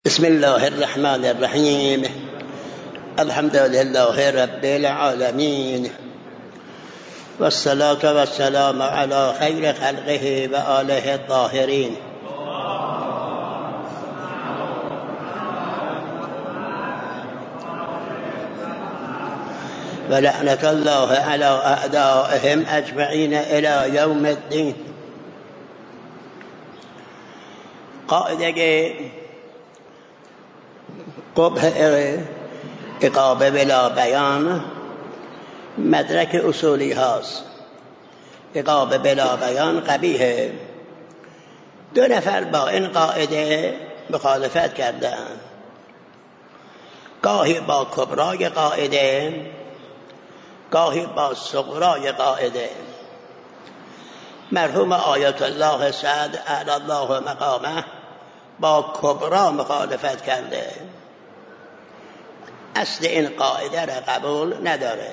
بسم الله الرحمن الرحیم. الحمد لله رب العالمین والصلاة والسلام على خیر خلقه و آله الطاهرین. ولعنة الله على أعدائهم أجمعين إلى يوم الدين. قاعده قبح عقاب بلا بیان مدرک اصولی هاست. عقاب بلا بیان قبیحه. دو نفر با این قاعده مخالفت کردند، گاهی با کبرای قاعده، گاهی با صغرای قاعده. مرحوم آیت الله سعد اعلی الله مقامه با کبرا مخالفت کرده، اصل این قاعده را قبول نداره.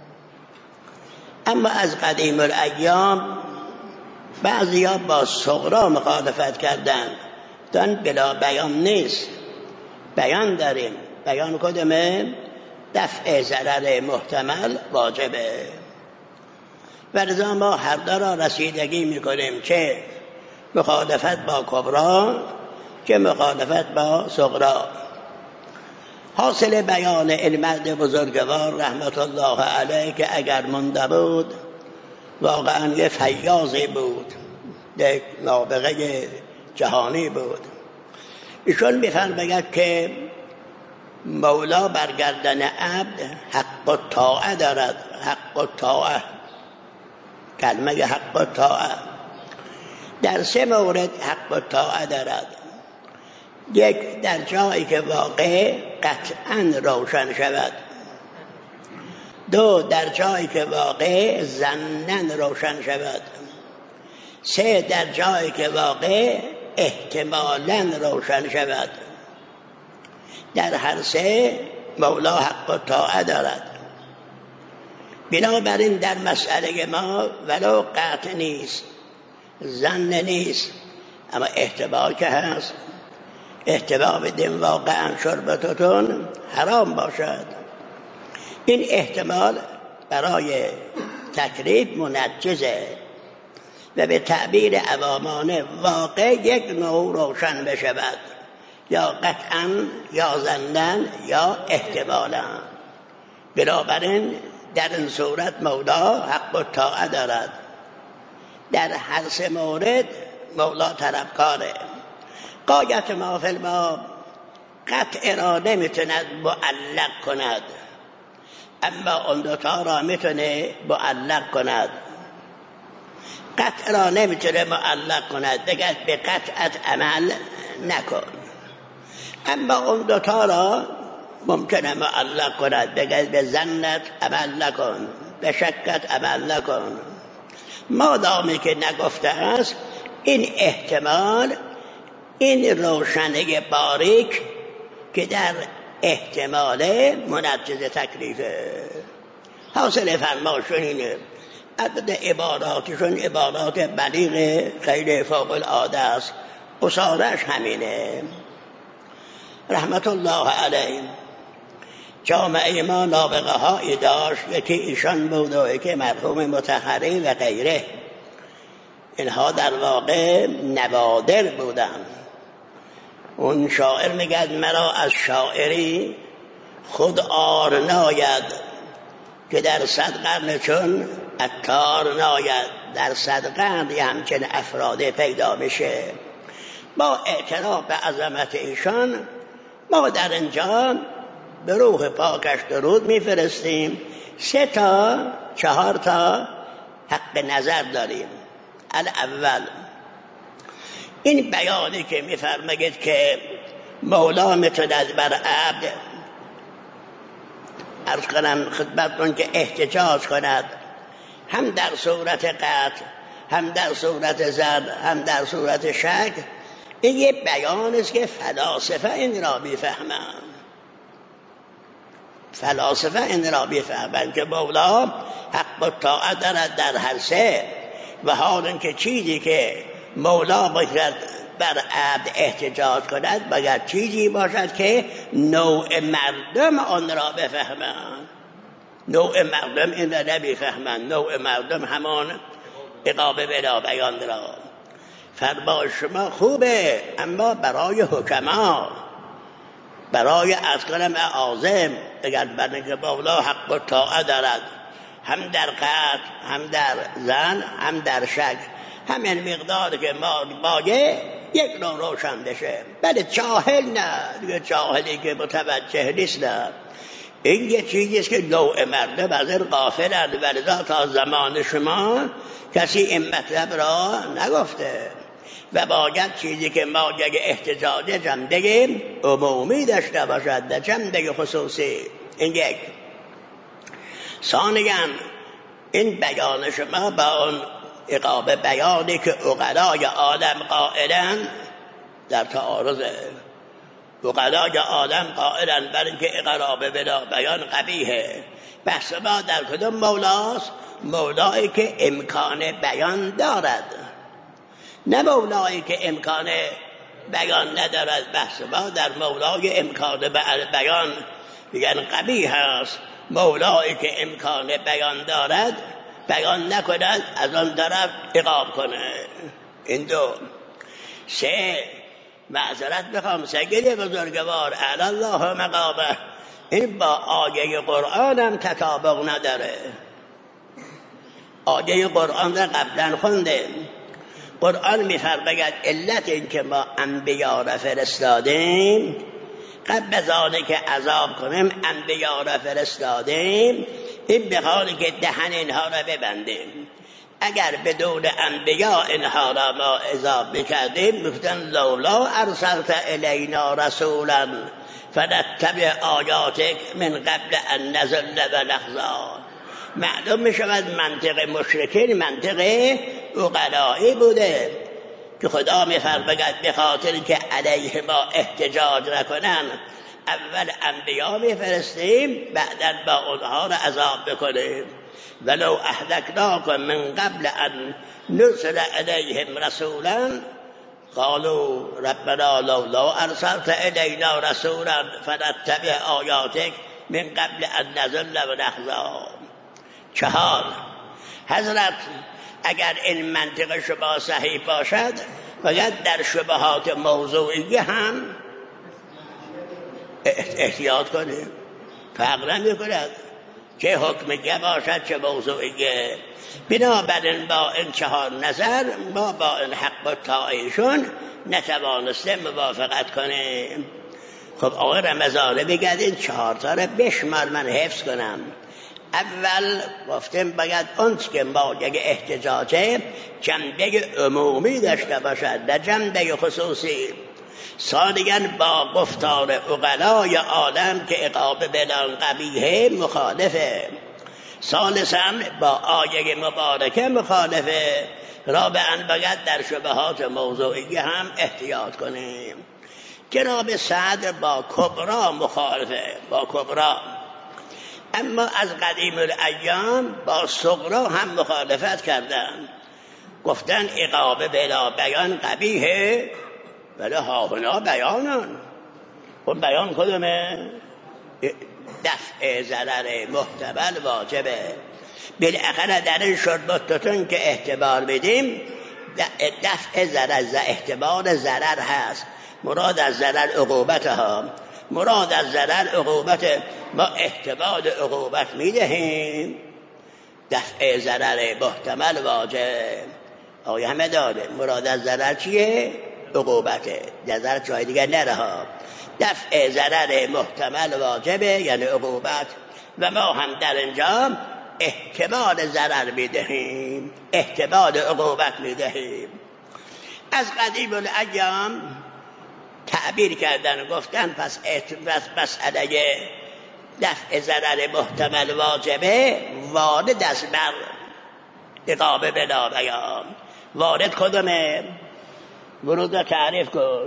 اما از قدیم الایام بعضیا با صغرا مخالفت کردند، دان بلا بیان نیست، بیان داریم. بیان کدومه؟ دفع ضرر محتمل واجبه. ولذا ما هر دو را رسیدگی میکنیم، که مخالفت با کبرا که مخالفت با صغرا. حاصل بیان این مرد بزرگوار رحمت الله علیه که اگر مونده بود واقعا یه فیاضی بود، یک نابغه جهانی بود. ایشون میفرماید که مولا برگردن عبد حق الطاعه دارد. حق الطاعه، کلمه حق الطاعه در سه مورد حق الطاعه دارد. یک، در جایی که واقع قطعا روشن شود. دو، در جایی که واقع ظناً روشن شود. سه، در جایی که واقع احتمالاً روشن شود. در هر سه مولا حق الطاعه دارد. بنابراین در مسئله ما ولو قطع نیست، ظن نیست، اما احتمال که هست. احتمال بدیم واقعا شربتتون حرام باشد. این احتمال برای تکلیف منجزه و به تعبیر عوامانه واقع یک نوع روشن بشود، یا قطعا یا ظنن یا احتمالا. بنابراین در این صورت مولا حق الطاعه دارد. در هر سه مورد مولا طلبکاره. غایت ما فی الباب قطع را نمیتوند معلق کند، اما اون دوتا را میتونه معلق کند. قطع را نمیتونه معلق کند، بگه به قطعت عمل نکن، اما اون دوتا را ممکنه معلق کند، بگه به ظنت عمل نکن، به شکت عمل نکن. مادامی که نگفته است این احتمال، این روشنه باریک که در احتمال منجز تکلیفه. حاصل فرماشون اینه. عدد عباراتشون عبارات بلیغ خیلی فوق العاده است. قصارش همینه. رحمت الله علیه. جامعه ما نابغه هایی داشت، یکی ایشان بود و یکی مرحوم مطهری و غیره. اینها در واقع نوادر بودند. اون شاعر میگد مرا از شاعری خود آر ناید، که در 100 قرن چون عطار ناید. در 100 قرن همچنین افراد پیدا میشه. با اعتراف به عظمت ایشان ما در اینجا به روح پاکش درود میفرستیم. 3 تا 4 تا حق نظر داریم. الاول، این بیانی که میفرماید که مولا میتواند بر عبد عرض کنم خدمتتون که احتجاج کند، هم در صورت قطع، هم در صورت ظن، هم در صورت شک. این یه بیان است که فلاسفه این را میفهمند. فلاسفه این را میفهمند که مولا حق الطاعه دارد در هر سه، و حال این که چیزی که مولا باید بر عبد احتجاج کند باید چیزی باشد که نوع مردم آن را بفهمند. نوع مردم این را نمیفهمند. نوع مردم همان عقاب بلا بیان را. فرمان شما خوبه، اما برای حکما، برای اذکارم اعاظم، اگر بنده مولا حق و طاعت دارد، هم در قتل، هم در زن، هم در شک، همین مقدار که مایه یک نوع روشن بشه. بله جاهل نه، دیگه جاهلی که متوجه نیست نه. این یه چیزیست که نوع مردم از این غافلند، ولذا تا زمان شما کسی این مطلب را نگفته و باید چیزی که مایه احتجاج جنبه عمومی داشته باشد و جنبه خصوصی. این یک. ثانیاً این بیان شما با اون عقاب بیانی که عقلای عالم قائلن در تعارضه. عقلای عالم قائلن بر اینکه عقاب بلا بیان قبیحه. بحث ما در کدوم مولاست؟ مولایی که امکان بیان دارد، نه مولایی که امکان بیان ندارد. بحث ما در مولای امکان بیان بیان قبیح است. مولایی که امکان بیان دارد بیان نکند، از آن طرف عقاب کنه. این دو. سه، معذرت بخوام سید بزرگوار اعلی الله مقامه، این با آیه قرآن هم تطابق نداره. آیه قرآن را قبلا خونده. قرآن می‌فرماید علت این که ما انبیا را فرستادیم، قبل از آنه که عذاب کنیم انبیا را فرستادیم، این به حالی که دهن اینها را ببندیم. اگر بدون انبیا اینها را ما عذاب بکردیم، میگفتن لولا ارسلت الینا رسولا فنتبع آیاتک من قبل ان نذل و نخزا. معلوم میشود منطق مشرکین منطق عقلایی بوده که خدا میفرماید به خاطر که علیه ما احتجاج نکنن اول انبیا میفرستیم، بعداً با اونها را عذاب بکنیم. ولو اهلکناکم من قبل ان نرسل الیهم رسولا قالوا ربنا لولا ارسلت الینا رسولا فنتبع آیاتک من قبل ان نذل و نخزا. 4. حضرت اگر این منطق شما صحیح باشد باید در شبهات موضوعی هم احتیاط کنیم. فرق نمی‌کند چه حکمیه باشد چه موضوعیه. بنابراین با این 4 نظر ما با این حق و طاعتشون نتوانستیم موافقت کنیم. خب آقای رمضانه بگید این 4 تا را بشمار من حفظ کنم. اول گفتیم باید اون که مایه احتجاجه جنبه عمومی داشته باشد نه جنبه خصوصی. ثانیاً با گفتار عقلای عالم که عقاب بلا قبیحه مخالفه. ثالثاً با آیه مبارکه مخالفه. رابعاً باید در شبهات موضوعی هم احتیاط کنیم. جناب صدر با کبرا مخالفه، با کبرا. اما از قدیم الایام با صغرا هم مخالفت کردن، گفتن عقاب بلا بیان قبیحه ولی هاهنا بیانن. اون بیان کدومه؟ دفع ضرر محتمل واجبه. بالاخره در این شربتتون که احتمال بدیم دفع ضرر، احتمال ضرر هست. مراد از ضرر عقوبت ها، مراد از ضرر عقوبت. ما احتمال عقوبت میدهیم. دفع ضرر محتمل واجب. آیا همه داده مراد از ضرر چیه؟ عقوبته. ضرر جای دیگر نره ها. دفع ضرر محتمل واجبه یعنی عقوبت. و ما هم در اینجا احتمال ضرر میدهیم، احتمال عقوبت میدهیم. از قدیم الایام تعبیر کردن گفتن پس مسئله دفع ضرر محتمل واجبه وارد از بر عقاب بلا بیان. وارد کدومه؟ ورود تعریف کن.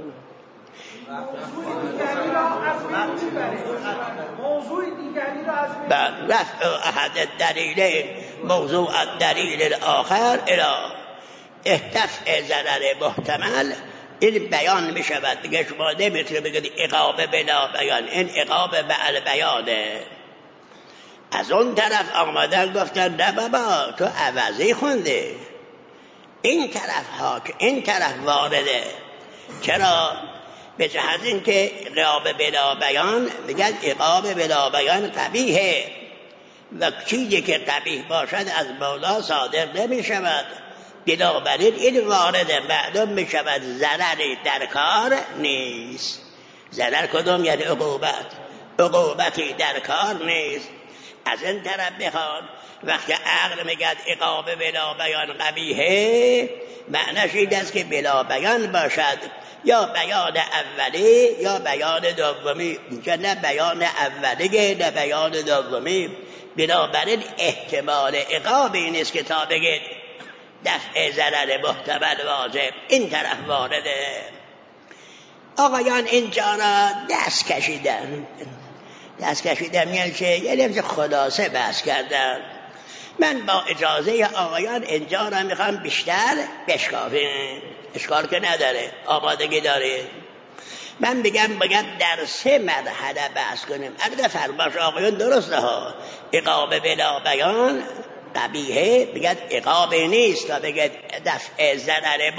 رفع احد الدلیلین موضوع الدلیل الاخر الى دفع ضرر محتمل این بیان می شود. دیگه شما نمیتونه بگید عقاب بلا بیان، این عقاب بعل بیانه. از اون طرف آمدن گفتن نه بابا تو عوضی خونده، این طرف وارده. چرا؟ به جهت این که عقاب بلا بیان میگن عقاب بلا بیان قبیحه و چیزی که قبیح باشد از مولا صادر نمی شود. بنابراین این وارده معلوم می شود ضرری در کار نیست. ضرر کدوم؟ یعنی عقوبتی در کار نیست. از این طرف بخواد وقتی عقل میگد عقاب بلا بیان قبیحه، معنیش این است که بلا بیان باشد، یا بیان اولی یا بیان دومی. اینجا نه بیان اولیه نه بیان دومی. بنابراین احتمال عقابی نیست که تا بگید دفع ضرر محتمل واجب. این طرف وارده. آقایان اینجا را دست کشیدن یعنی چه؟ یعنی خلاصه بحث کردن. من با اجازه آقایان اینجا را میخوام بیشتر بشکافیم. اشکال که نداره، آمادگی داره. من بگم در 3 مرحله بحث کنیم. اگر فرماش آقایان درسته ها، عقاب بلا بیان قبیحه بگد عقاب نیست، تا بگد دفع ضرر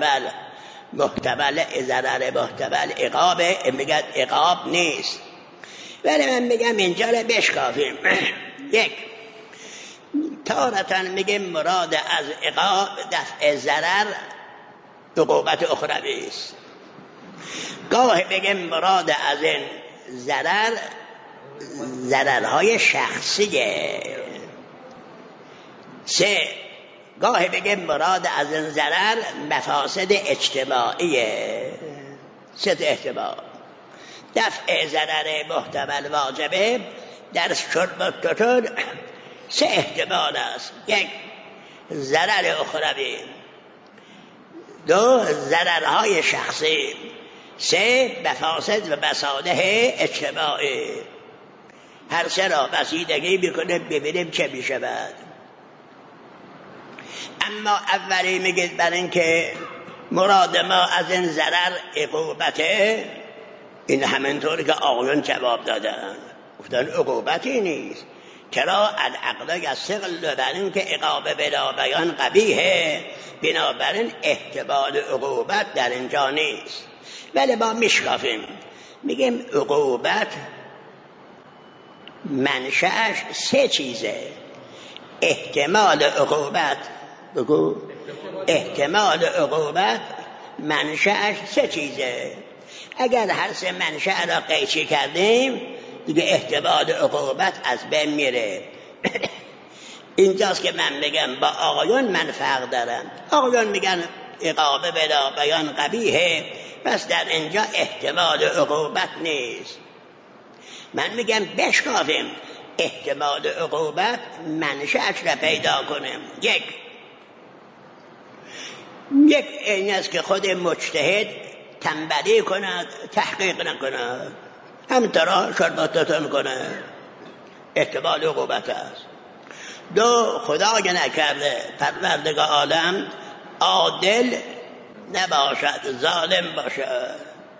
محتمل ضرر محتمل عقابه، بگد عقاب نیست. ولی من میگم اینجا رو بشکافیم. یک، تارتاً میگیم مراد از عقاب دفع ضرر عقوبت اخروی است. گاهی بگیم مراد از این ضررهای شخصیه. 3، گاهی بگیم مراد از این ضرر مفاسد اجتماعیه. 3 احتمال. دفع ضرر محتمل واجبه در شربتتون 3 احتمال است. 1، ضرر اخروی. 2، ضررهای شخصی. 3، مفاسد و مصالح اجتماعی. هر 3 را بسیدگی میکنه ببینیم چه میشود. اما اولی میگید برای اینکه مراد ما از این ضرر عقوبته، این همینطور که آقایان جواب دادن، گفتن عقوبتی نیست. چرا؟ العقل یستدل بر این که عقاب بلا بیان قبیحه، بنابراین احتمال عقوبت در اینجا نیست. ولی ما میشکافیم میگیم عقوبت منشأش 3 چیزه. احتمال عقوبت منشأش 3 چیزه. اگر هر 3 منشأ را قیچی کردیم دیگه احتمال عقوبت از بین میره. اینجاست که من میگم با آقایان من فرق دارم. آقایان میگن عقاب بلا بیان قبیحه، پس در اینجا احتمال عقوبت نیست. من میگم بشکافیم احتمال عقوبت منشأش را پیدا کنیم. یک این است که خود مجتهد تنبلی کند، تحقیق نکند، همینطورا شربتتون کنه، احتمال عقوبت است. 2، خدای نکرده پروردگار عالم عادل نباشد، ظالم باشد.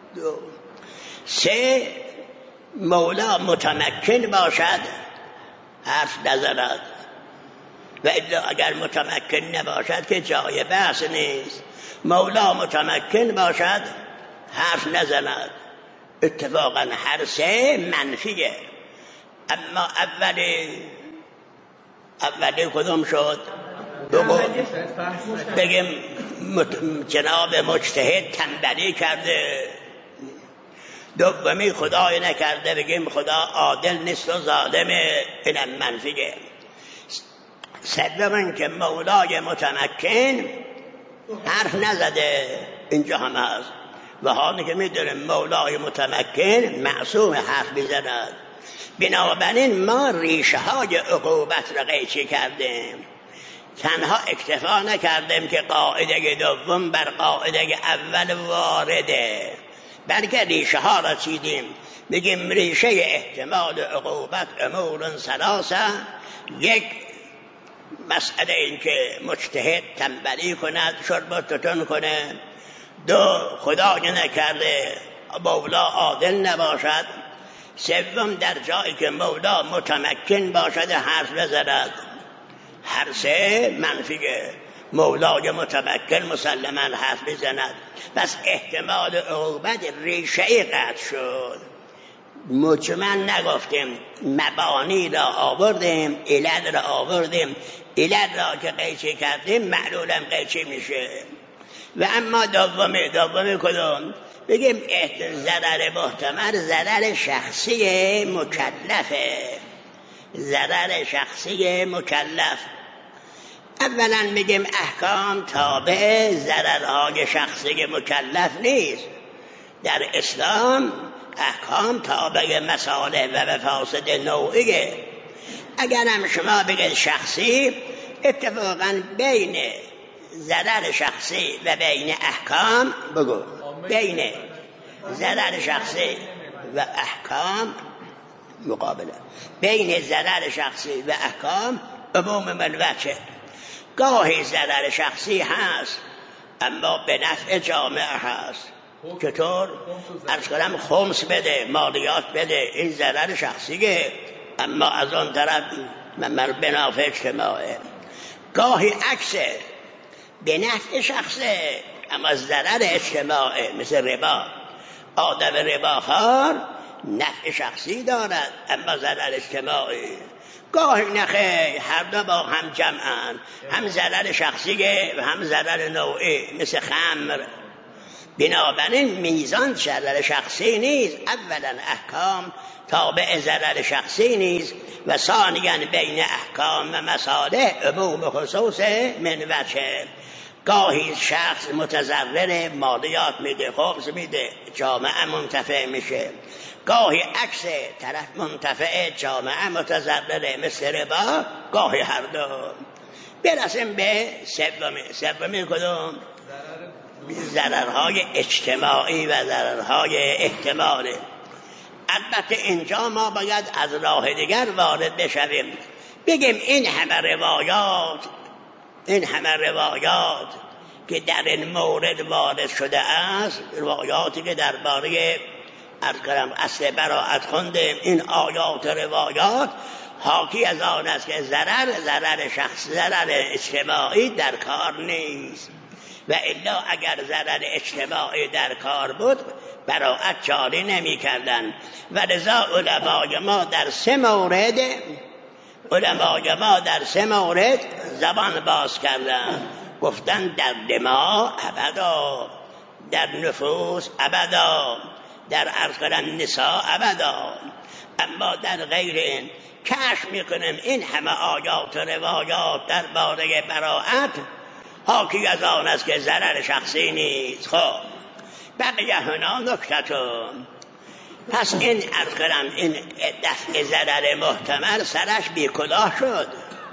3، مولا متمکن باشد، حرف نزند. و الا اگر متمکن نباشد که جای بحث نیست. مولا متمکن باشد، حرف نزند. اتفاقا هر 3 منفیه. اما اولی کدوم شد؟ بگیم جناب مجتهد تنبلی کرده. دومی خدای نکرده بگیم خدا عادل نیست و ظالمه، اینم منفیه. سوم که مولای متمکن حرف نزده، اینجا هم هست. و حالی که میدونیم مولای متمکن معصوم حرف بزند، بنابراین ما ریشه های عقوبت را قیچی کردیم. تنها اکتفا نکردیم که قاعده دوم بر قاعده اول وارده، بلکه ریشه ها را چیدیم. بگیم ریشه احتمال عقوبت امور 3. 1، مسئله این که مجتهد تنبلی کند، شربتتون کنه. دو، خدای نکرده مولا عادل نباشد. سوم، در جایی که مولا متمکن باشد حرف بزند. هر سه منفیه. مولای متمکن مسلما حرف بزند، پس احتمال عقوبت ریشه‌ای قطع شد. مجمل نگفتیم، مبانی را آوردیم، علت را آوردیم. علت را که قیچی کردیم معلولم قیچی میشه. و اما دومی کدوم؟ بگیم ضرر محتمل ضرر شخصی مکلفه. ضرر شخصی مکلف. اولا بگیم احکام تابع ضررهای شخصی مکلف نیست. در اسلام احکام تابع مصالح و مفاسد نوعیه. اگر هم شما بگید شخصی، اتفاقا بین ضرر شخصی و بین احکام بگو، بین ضرر شخصی و احکام مقابله. بین ضرر شخصی و احکام عموم ملوچه. گاهی ضرر شخصی هست اما به نفع جامعه هست. چطور؟ عرض کنم خمس بده، مالیات بده، این ضرر شخصیه، اما از اون طرف به نفع اجتماعه. گاهی عکسه، به نفع شخصه اما ضرر اجتماعه، مثل ربا. آدم رباخوار نفع شخصی دارد اما ضرر اجتماعی. گاهی نخیر، هر دو با هم جمعن، هم ضرر شخصیه و هم ضرر نوعی، مثل خمر. بنابراین میزان ضرر شخصی نیست. اولا احکام تابع ضرر شخصی نیست و ثانیاً بین احکام و مصالح عموم خصوص من وجه. گاهی شخص متضرر، مالیات میده، خمس میده، جامعه منتفع میشه. گاهی عکس، طرف منتفع، جامعه متضرره، مثل ربا. گاهی هر دو. برسیم به سومی کدوم؟ ضررهای اجتماعی و ضررهای احتمالی. البته اینجا ما باید از راه دیگر وارد بشویم. بگیم این همه روایات که در این مورد وارد شده است، روایاتی که درباره اصل براءت خوندیم، این آیات و روایات حاکی از آن است که ضرر شخص، ضرر اجتماعی در کار نیست. و الا اگر ضرر اجتماعی در کار بود براءت جاری نمی کردن. و لذا علمای ما در سه مورد زبان باز کردن. گفتن در دماء ابدا، در نفوس ابدا، در نساء ابدا. اما در غیر این کشف میکنیم این همه آیات و روایات در باره براءت حاکی از آن است که ضرر شخصی نیست. خب بقیه هنا نکتتون. پس این این دفع ضرر محتمل سرش بیکلاه شد.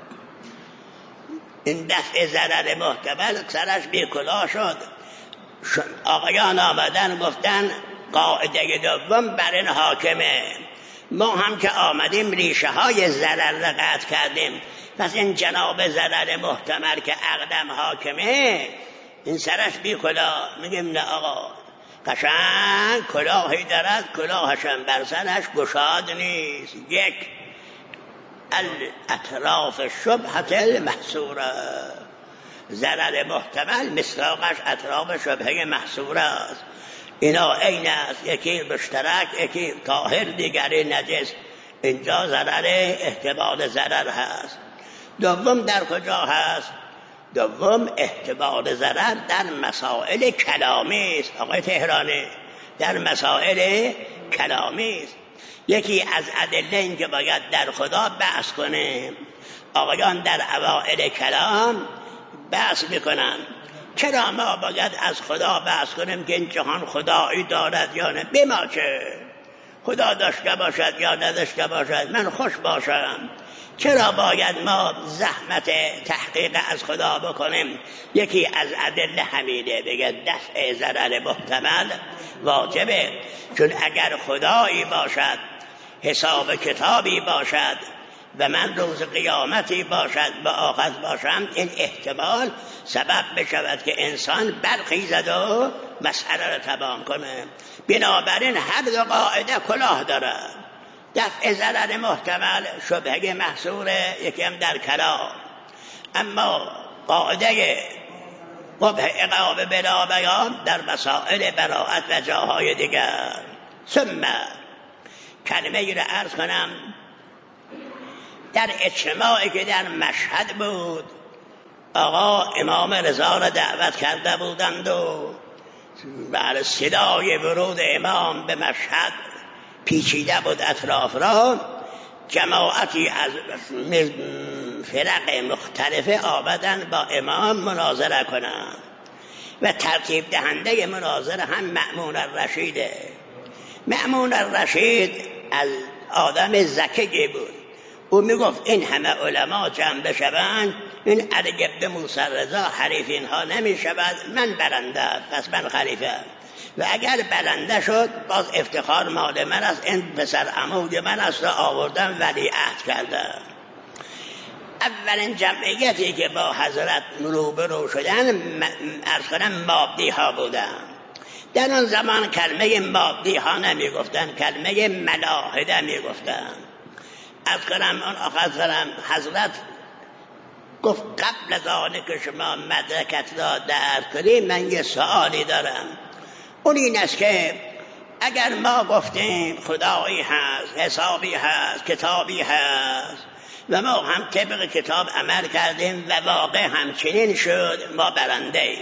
این دفع ضرر محتمل سرش بیکلاه شد. آقایان آمدن گفتن قاعده دوم بر این حاکمه. ما هم که آمدیم ریشه های ضرر را قطع کردیم، پس این جناب ضرر محتمل که اقدم حاکمه این سرش بی کلاه. میگیم نه آقا، قشنگ کلاهی دارد، کلاهشم بر سرش گشاد نیست. یک، الاطراف شبهت المحصوره. ضرر محتمل مصداقش اطراف شبهه محصوره است. اینا عین است، یکی مشترک، یکی طاهر، دیگری نجس. اینجا ضرر احتمال ضرر هست. دوم در کجا هست؟ دوم احتمال ضرر در مسائل کلامی است. آقای تهرانی، در مسائل کلامی است. یکی از ادله این که باید در خدا بحث کنیم. آقایان در اوائل کلام بحث میکنن چرا ما باید از خدا بحث کنیم که این جهان خدایی دارد یا نه. به ما چه؟ خدا داشته باشد یا نداشته باشد، من خوش باشم. چرا باید ما زحمت تحقیق از خدا بکنیم؟ یکی از ادله حمیده، بگه دفع ضرر محتمل واجبه. چون اگر خدایی باشد، حساب کتابی باشد و من روز قیامتی باشد با آخذ باشم، این احتمال سبب بشود که انسان برخیزد و مسئله رو تمام کنه. بنابراین هر دو قاعده کلاه داره. دفع ضرر محتمل شبهه محصوره، یکم در کلام. اما قاعده قبح عقاب بلا بیان در مسائل براءت و جاهای دیگر. ثم کلمه ای را عرض کنم. در اجتماعی که در مشهد بود، آقا امام رضا را دعوت کرده بودند و بر صدای ورود امام به مشهد پیچیده بود اطراف را. جماعتی از فرق مختلفه آمدن با امام مناظره کنند و ترتیب دهنده مناظره هم مأمون الرشیده. مأمون الرشید از آدم ذکیی بود. او میگفت این همه علما جمع بشوند، این علی بن موسی رضا حریف اینها نمیشود، من برنده، پس من خلیفه. و اگر برنده شد باز افتخار مال من است، این پسر عمود من است را آوردم ولیعهد کردم. اولین جمعیتی که با حضرت روبرو شدن عرض کنم مابدی ها بودن. در آن زمان کلمه مابدی ها نمی گفتن، کلمه ملاحده می گفتن. از کنم آن آخر حضرت گفت قبل از آنه که شما مدرکت را درک کنید من یه سوالی دارم. اون این است که اگر ما گفتیم خدایی هست، حسابی هست، کتابی هست و ما هم طبق کتاب عمل کردیم و واقع همچنین شد، ما برنده ایم.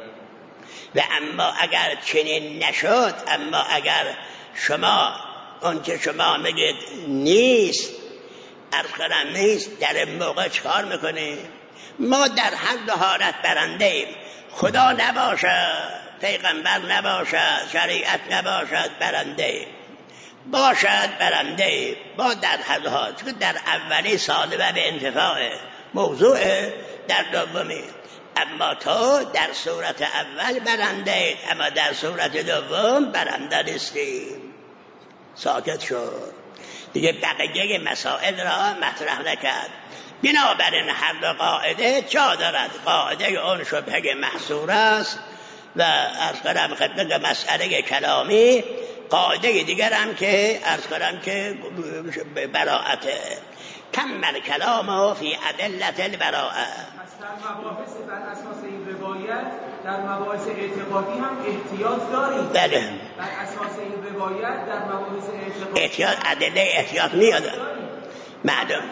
و اما اگر چنین نشد، اما اگر شما اون که شما میگید نیست، عرض کنم نیست، در موقع چکار میکنیم؟ ما در هر دو حالت برنده ایم. خدا نباشد، پیغمبر نباشد، شریعت نباشد، برنده باشد، برنده با در هر دو حالت. چون در اولی سالبه به انتفاع موضوع، در دومی. اما تو در صورت اول برنده، اما در صورت دوم برنده نیستی. ساکت شد دیگه، بقیه مسائل را مطرح نکرد. بنابراین هر دو قاعده جا دارد. قاعده اون شبهه محصور است و عرض کنم خدمت مسئله کلامی. قاعده دیگر هم که عرض کنم که براءته. کمل کلامه فی ادلت البراءه. در مباحث بر اساس این روایت در مباحث اعتقادی هم احتیاط داریم. بله. بر اساس این روایت در مباحث اعتقادی احتیاط، ادله احتیاط میاد. معلوم.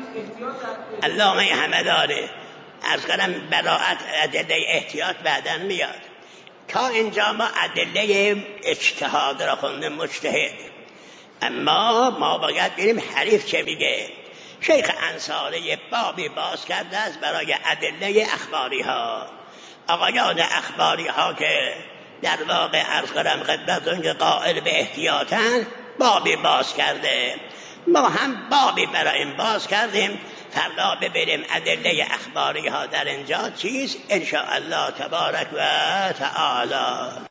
علامه همدانی عرض کنم براءت ادله احتیاط بعداً میاد. تا اینجا ما ادله اجتهاد را خوندیم، مجتهد. اما ما باید بریم حریف چه میگه. شیخ انصاری بابی باز کرده است برای ادله اخباری ها. آقایان اخباری ها که در واقع عرض کنم خدمتتون که قائل به احتیاطن، بابی باز کرده. ما هم بابی برای این باز کردیم. فردا ببریم ادله اخباری ها در اینجا چیز، ان شاء الله تبارک و تعالی.